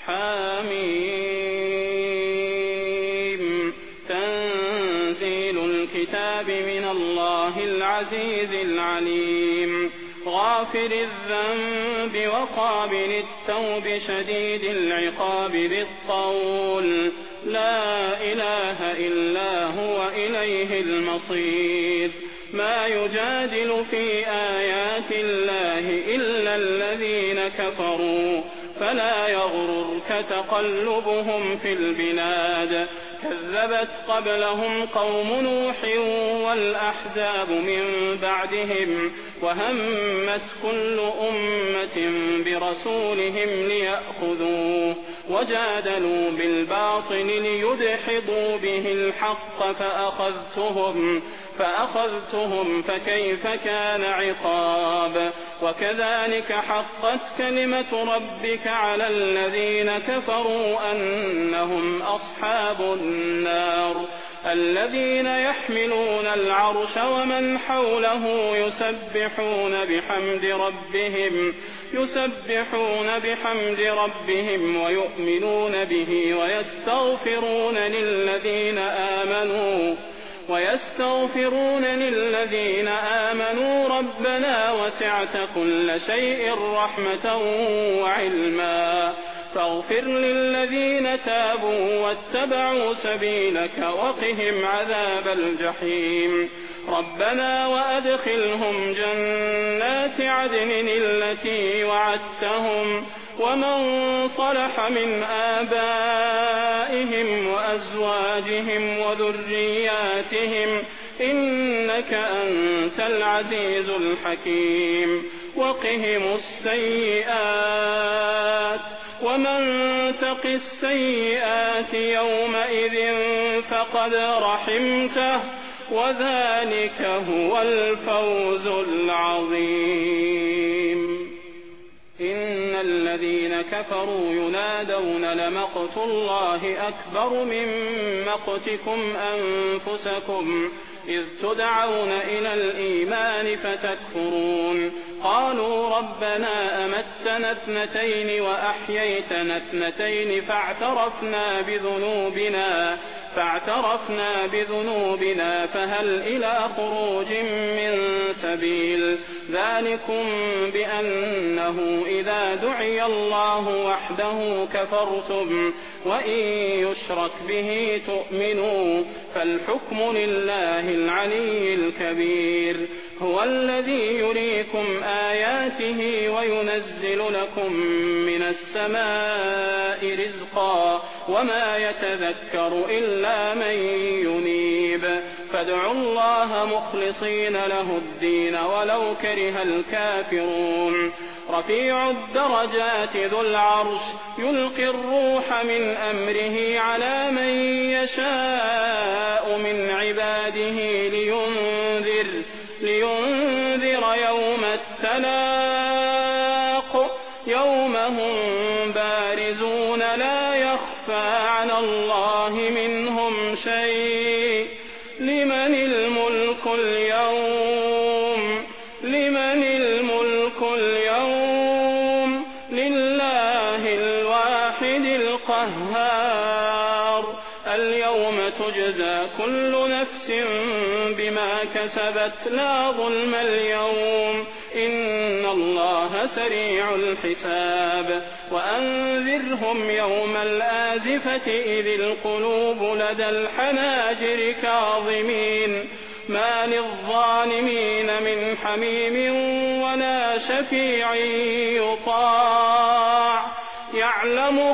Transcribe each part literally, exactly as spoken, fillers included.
حميم تنزيل الكتاب من الله العزيز العليم غافر الذنب وقابل التوب شديد العقاب بالطول لا إله إلا هو إليه المصير ما يجادل في آيات الله إلا الذين كفروا فلا يغررك تقلبهم في البلاد كذبت قبلهم قوم نوح والأحزاب من بعدهم وهمت كل أمة برسولهم ليأخذوه وجادلوا بالباطل ليدحضوا به الحق فأخذتهم فأخذتهم فكيف كان عقاب وكذلك حقت كلمة ربك على الذين كفروا أنهم أصحاب النار الذين يحملون العرش ومن حوله يسبحون بحمد ربهم يسبحون بحمد ربهم ويؤمنون به ويستغفرون للذين آمنوا ويستغفرون للذين آمنوا ربنا وسعت كل شيء رحمة وعلما فاغفر للذين تابوا واتبعوا سبيلك وقهم عذاب الجحيم ربنا وأدخلهم جنات عدن التي وعدتهم ومن صلح من آبائهم وأزواجهم وذرياتهم إنك أنت العزيز الحكيم وقهم السيئات ومن تق السيئات يومئذ فقد رحمته وذلك هو الفوز العظيم إن الذين كفروا ينادون لمقت الله أكبر من مقتكم أنفسكم إذ تدعون إلى الإيمان فتكفرون قالوا ربنا أمتنا اثنتين وأحييتنا اثنتين فاعترفنا بذنوبنا فاعترفنا بذنوبنا فهل إلى خروج من سبيل ذلكم بأنه إذا دعي الله وحده كفرتم وإن يشرك به تؤمنوا فالحكم لله العلي الكبير هو الذي يريكم آياته وينزل لكم من السماء رزقا وما يتذكر إلا من ينيب فادعوا الله مخلصين له الدين ولو كره الكافرون رفيع الدرجات ذو العرش يلقي الروح من أمره على من يشاء من عباده لينذر لينذر يوم التلاق يوم هم بارزون لا يخفى على الله منهم شيء لمن الملك اليوم لمن الملك اليوم لله الواحد القهار اليوم تجزى كل نفس بما كسبت لا ظلم اليوم إن الله سريع الحساب وأنذرهم يوم الآزفة إذ القلوب لدى الحناجر كاظمين ما للظالمين من حميم ولا شفيع يطاع يعلم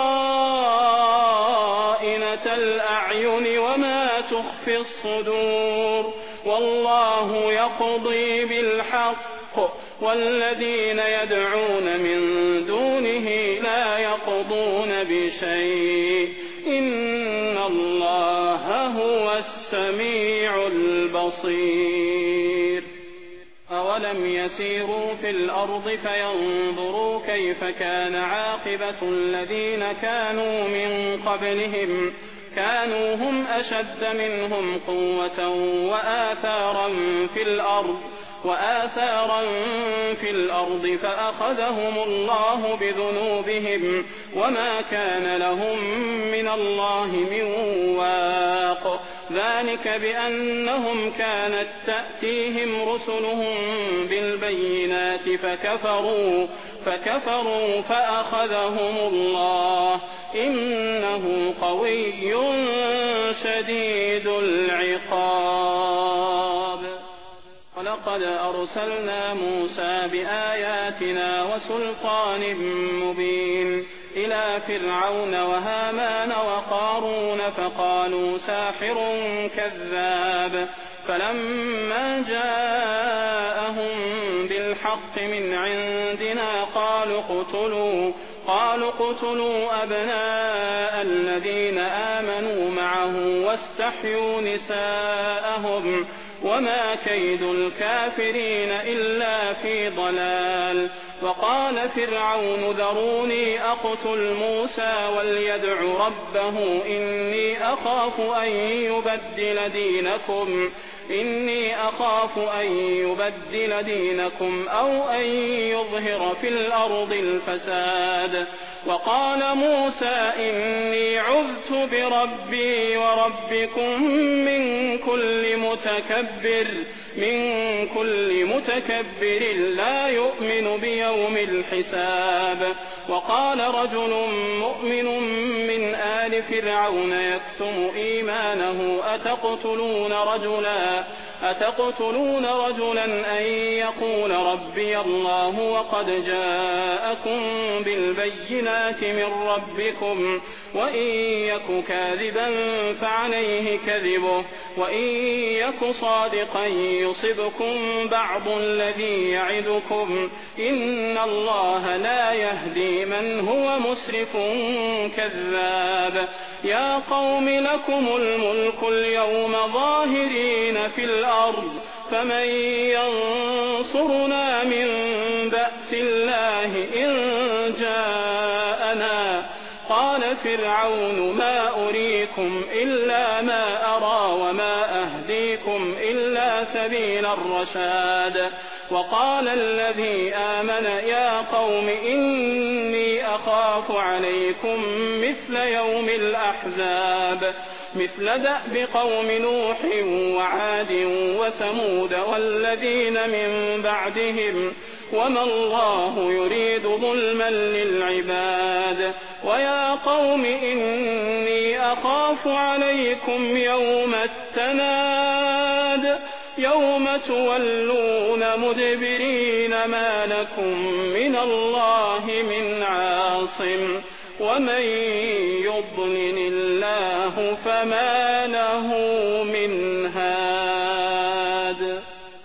خائنة الأعين وما تخفي الصدور والله يقضي بالحق والذين يدعون من دونه لا يقضون بشيء إن الله هو السميع البصير أولم يسيروا في الأرض فينظروا كيف كان عاقبة الذين كانوا من قبلهم كانوا هم أشد منهم قوة وآثارا في الأرض وآثارا في الأرض فأخذهم الله بذنوبهم وما كان لهم من الله من واق. ذلك بأنهم كانت تأتيهم رسلهم بالبينات فكفروا فكفروا فأخذهم الله إنه قوي شديد العقاب. ولقد أرسلنا موسى بآياتنا وسلطان مبين إلى فرعون وهامان وقارون فقالوا ساحر كذاب. فلما جاءهم بالحق من عندنا قالوا اقتلوا قالوا اقتلوا أبناء الذين آمنوا معه واستحيوا نساءهم وما كيد الكافرين إلا في ضلال. وقال فرعون ذروني أقتل موسى وليدع ربه إني أخاف أن يبدل دينكم إني أخاف أن يبدل دينكم أو أن يظهر في الأرض الفساد. وقال موسى إني عذت بربي وربكم من كل متكبر من كل متكبر لا يؤمن بيوم الحساب. وقال رجل مؤمن من آل فرعون يكتم إيمانه أتقتلون رجلا أتقتلون رجلا أن يقول ربي الله وقد جاءكم بالبينات من ربكم وإن يك كاذبا فعليه كذبه وإن يك صادقا يصبكم بعض الذي يعدكم إن الله لا يهدي من هو مسرف كذاب. يا قوم لكم الملك اليوم ظاهرين في الأرض فمن ينصرنا من بأس الله إن جاءنا. قال فرعون ما أريكم إلا ما أرى وما أهديكم إلا سبيل الرشاد. وقال الذي آمن يا قوم إني أخاف عليكم مثل يوم الأحزاب مثل دأب قوم نوح وعاد وثمود والذين من بعدهم وما الله يريد ظلما للعباد. ويا قوم إني أخاف عليكم يوم التناد يوم تولون مدبرين ما لكم من الله من عاصم ومن يضلل الله فما له من هاد.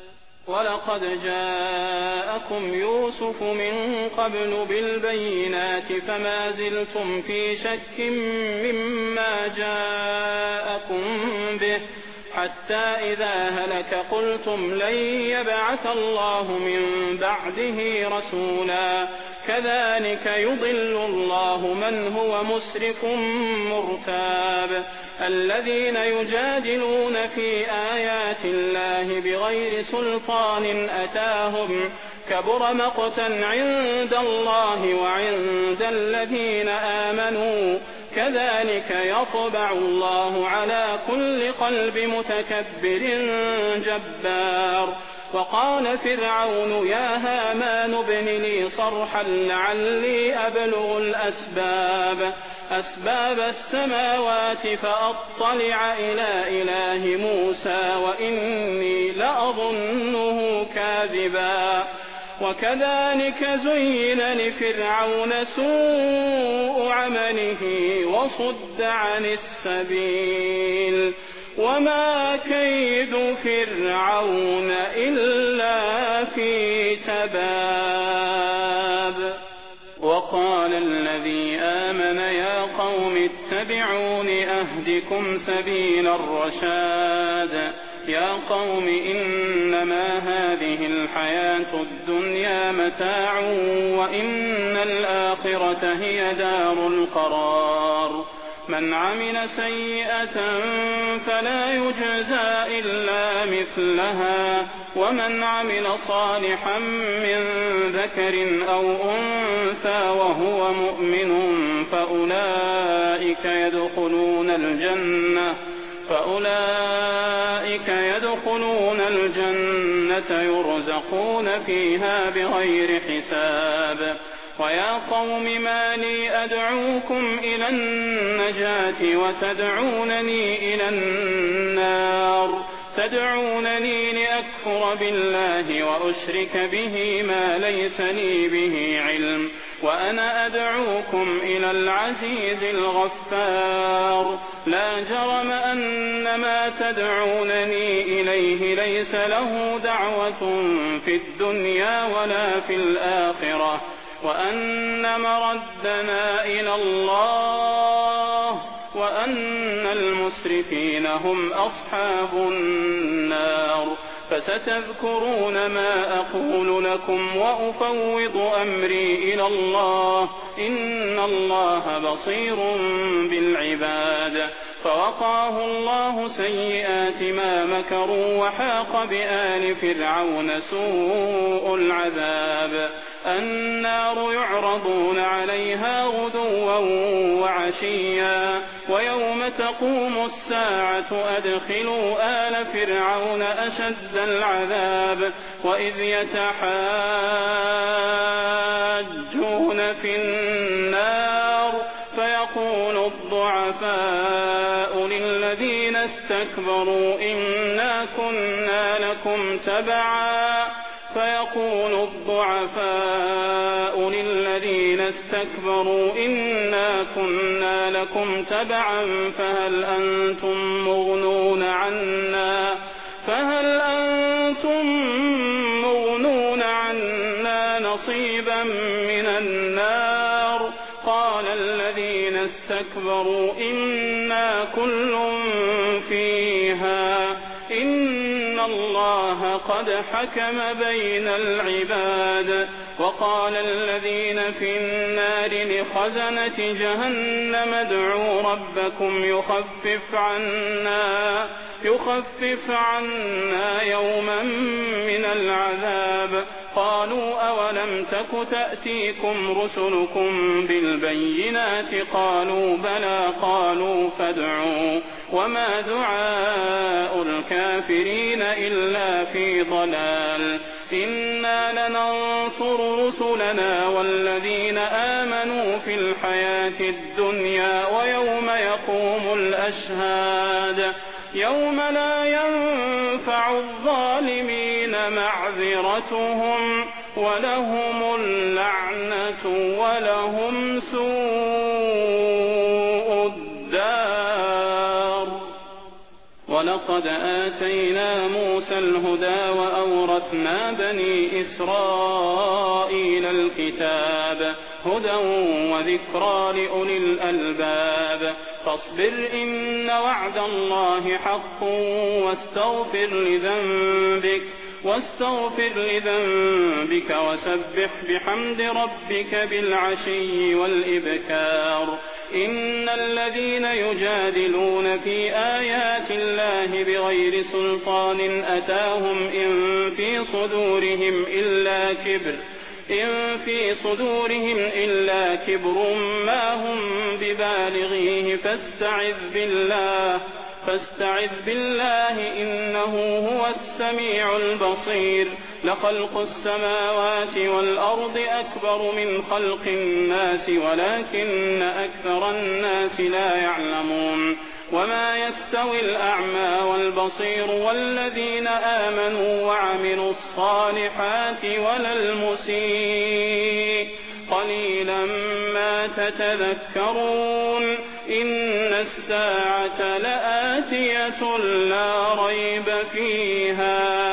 ولقد جاءكم يوسف من قبل بالبينات فما زلتم في شك مما جاءكم به حتى إذا هلك قلتم لن يبعث الله من بعده رسولا كذلك يضل الله من هو مسرف مرتاب. الذين يجادلون في آيات الله بغير سلطان أتاهم كبر مقتا عند الله وعند الذين آمنوا كذلك يطبع الله على كل قلب متكبر جبار. وقال فرعون يا هامان ابن لي صرحا لعلي أبلغ الأسباب أسباب السماوات فأطلع إلى إله موسى وإني لأظنه كاذبا. وكذلك زين لفرعون سوء عمله وصد عن السبيل وما كيد فرعون إلا في تباب. وقال الذي آمن يا قوم اتبعون أهدكم سبيل الرشاد. يا قوم إنما هذه الحياة الدنيا متاع وإن الآخرة هي دار القرار. من عمل سيئة فلا يجزى إلا مثلها ومن عمل صالحا من ذكر أو أنثى وهو مؤمن فأولئك يدخلون الجنة فأولئك يدخلون الجنة يرزقون فيها بغير حساب. ويا قوم ما لي أدعوكم إلى النجاة وتدعونني إلى النار تدعونني لأكفر بالله وأشرك به ما ليس لي به علم وأنا أدعوكم إلى العزيز الغفار. لا جرم أن ما تدعونني إليه ليس له دعوة في الدنيا ولا في الآخرة وأن مردنا إلى الله وأن المسرفين هم أصحاب النار. فستذكرون ما أقول لكم وأفوض أمري إلى الله إن الله بصير بالعباد. فوقاه الله سيئات ما مكروا وحاق بآل فرعون سوء العذاب. النار يعرضون عليها غدوا وعشيا ويوم تقوم الساعة أدخلوا آل فرعون أشد العذاب وإذ يتحاجون في النار فيقول الضعفاء للذين استكبروا إنا كنا لكم تبعا فيقول الضعفاء للذين استكبروا إنا كنا لكم تبعا فهل أنتم مغنون عنا فهل أنتم مغنون عنا نصيبا من النار قال الذين استكبروا إنا كل فيها إن الله قد حكم بين العباد. وقال الذين في النار لخزنة جهنم ادعوا ربكم يخفف عنا يخفف عنا يوما من العذاب قالوا أولم تك تأتيكم رسلكم بالبينات قالوا بلى قالوا فادعوا وما دعاء الكافرين إلا في ضلال. إنا لننصر رسلنا والذين آمنوا في الحياة الدنيا ويوم يقوم الأشهاد يوم لا ينفع الظالمين معذرتهم ولهم اللعنة ولهم سوء الدار. ولقد آتينا موسى الهدى وأورثنا بني إسرائيل الكتاب هدى وذكرى لأولي الألباب. فاصبر إن وعد الله حق واستغفر لذنبك واستغفر لذنبك وسبح بحمد ربك بالعشي والإبكار. إن الذين يجادلون في آيات الله بغير سلطان أتاهم إن في صدورهم إلا كبر إن في صدورهم إلا كبر ما هم ببالغيه فاستعذ بالله فاستعذ بالله إنه هو السميع البصير. لخلق السماوات والأرض أكبر من خلق الناس ولكن أكثر الناس لا يعلمون. وما يستوي الأعمى والبصير والذين آمنوا وعملوا الصالحات ولا المسيء قليلا ما تتذكرون. إن الساعة لآتية لا ريب فيها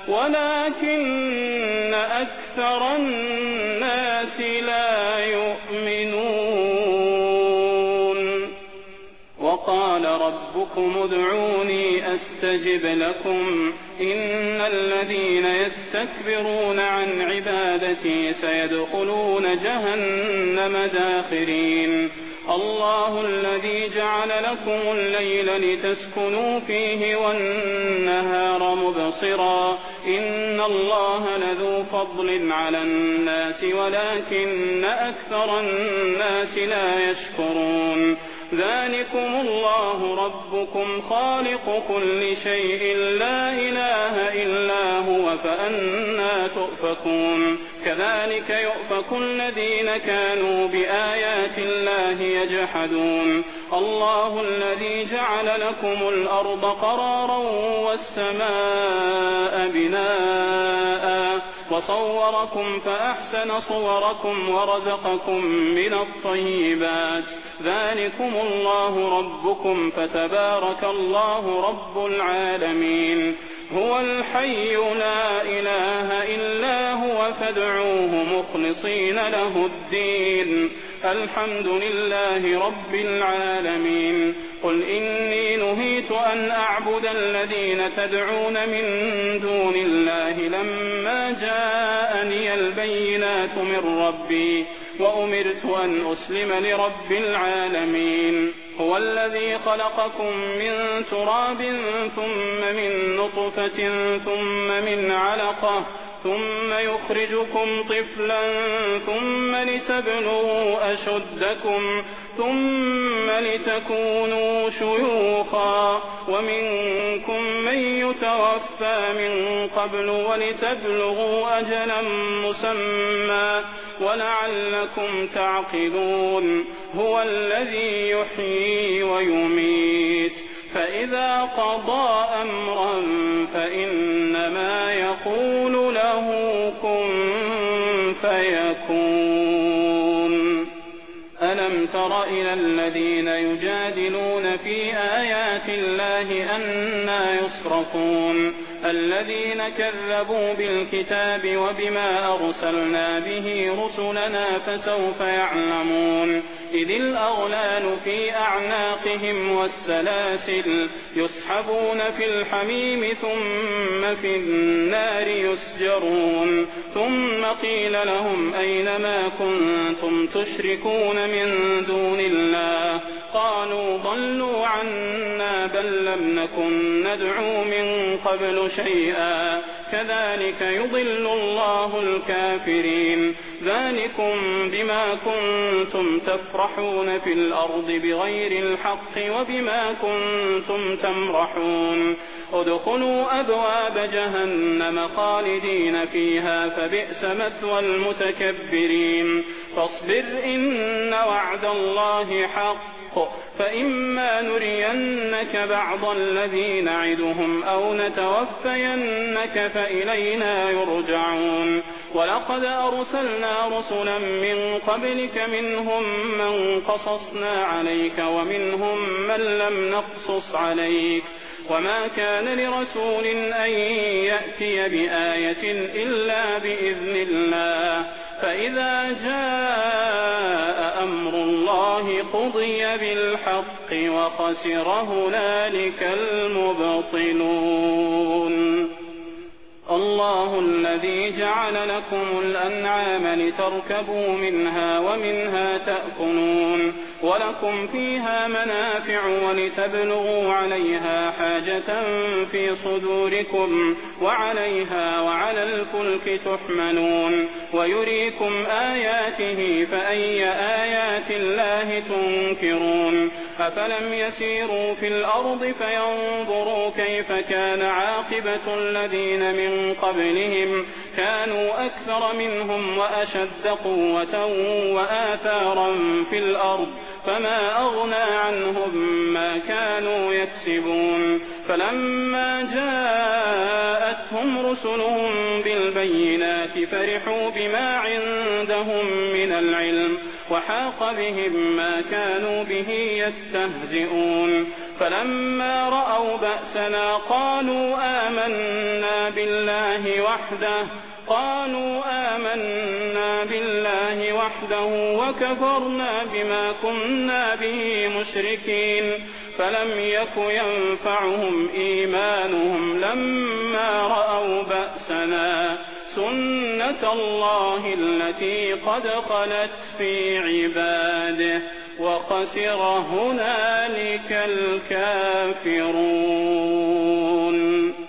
ولكن أكثر الناس لا يؤمنون. وقال ربكم ادعوني أستجب لكم إن الذين يستكبرون عن عبادتي سيدخلون جهنم داخرين الله الذي جعل لكم الليل لتسكنوا فيه والنهار مبصرا إن الله لذو فضل على الناس ولكن أكثر الناس لا يشكرون ذلكم الله ربكم خالق كل شيء لا إله إلا هو فأنى تؤفكون كذلك يؤفك الذين كانوا بآيات الله يجحدون الله الذي جعل لكم الأرض قرارا والسماء بناء وصوركم فأحسن صوركم ورزقكم من الطيبات ذلكم الله ربكم فتبارك الله رب العالمين هو الحي لا إله إلا هو فادعوه مخلصين له الدين الحمد لله رب العالمين قل إني نهيت أن أعبد الذين تدعون من دون الله لما جاءني البينات من ربي وأمرت أن أسلم لرب العالمين هو الذي خلقكم من تراب ثم من نطفة ثم من علقة ثم يخرجكم طفلا ثم لتبلغوا أشدكم ثم لتكونوا شيوخا ومنكم من يتوفى من قبل ولتبلغوا أجلا مسمى ولعلكم تعقلون هو الذي يحيي ويميت فإذا قضى أمرا فإنما يقول له كن فيكون ألم تر إلى الذين يجادلون في آيات الله أنى يصرفون الذين كذبوا بالكتاب وبما أرسلنا به رسلنا فسوف يعلمون إذ الأغلال في أعناقهم والسلاسل يسحبون في الحميم ثم في النار يسجرون ثم قيل لهم أين ما كنتم تشركون من دون الله قالوا ضلوا عنا بل لم نكن ندعو من قبل شيئا كذلك يضل الله الكافرين ذلكم بما كنتم تفرحون في الأرض بغير الحق وبما كنتم تمرحون ادخلوا أبواب جهنم خالدين فيها فبئس مثوى المتكبرين فاصبر إن وعد الله حق فإما نرينك بعض الذي نعدهم أو نتوفينك فإلينا يرجعون ولقد أرسلنا رسلا من قبلك منهم من قصصنا عليك ومنهم من لم نقصص عليك وما كان لرسول أن يأتي بآية إلا بإذن الله فإذا جاء أمر الله قضي بالحق وخسر هنالك المبطلون الله الذي جعل لكم الأنعام لتركبوا منها ومنها تأكلون ولكم فيها منافع ولتبلغوا عليها حاجة في صدوركم وعليها وعلى الفلك تحملون ويريكم آياته فأي آيات الله تنكرون أفلم يسيروا في الأرض فينظروا كيف كان عاقبة الذين من من قبلهم كانوا أكثر منهم وأشد قوة وآثارا في الأرض فما أغنى عنهم ما كانوا يكسبون فلما جاءتهم رسلهم بالبينات فرحوا بما عندهم من العلم وحاق بهم ما كانوا به يستهزئون فلما رأوا بأسنا قالوا آمنا بالله وحده قالوا آمنا بالله وحده وكفرنا بما كنا به مشركين فلم يك ينفعهم إيمانهم لما رأوا بأسنا سنة الله التي قد خلت في عباده وخسر هنالك الكافرون.